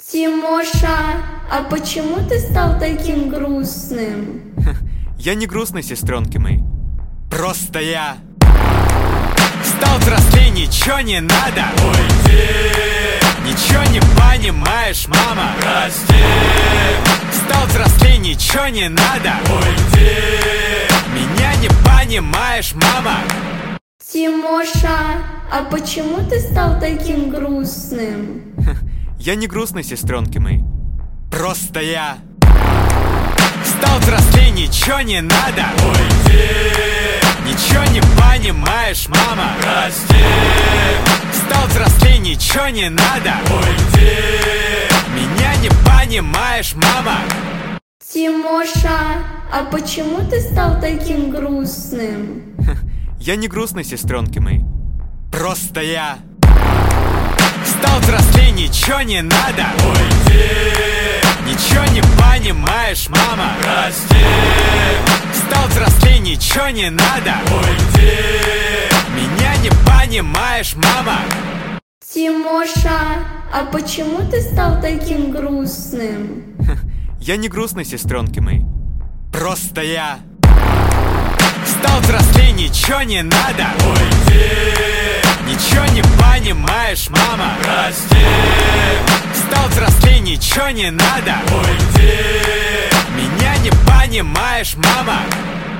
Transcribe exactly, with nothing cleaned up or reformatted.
Тимоша, а почему ты стал таким грустным? Я не грустный, сестренки мои. Просто я стал взрослее, ничего не надо. Уйди. Ничего не понимаешь, мама. Прости. Стал взрослее, ничего не надо. Уйди. Меня не понимаешь, мама. Тимоша, а почему ты стал таким грустным? Я не грустный, сестренки мои. Просто я стал взрослее, ничего не надо. Уйди. Ничего не понимаешь, мама. Прости. Стал взрослее, ничего не надо. Уйди. Меня не понимаешь, мама. Тимоша, а почему ты стал таким грустным? Я не грустный, сестренки мои. Просто я стал взрослее, ничего не надо. Уйди. Ничего не понимаешь, мама. Прости. Стал взрослее, ничего не надо. Уйди. Меня не понимаешь, мама. Тимоша, а почему ты стал таким грустным? Я не грустный, сестренки мои. Просто я стал взрослее, ничего не надо. Уйди. Ничего не понимаешь, мама. Прости. Стал взрослее, ничего не надо. Уйди. Меня не понимаешь, мама.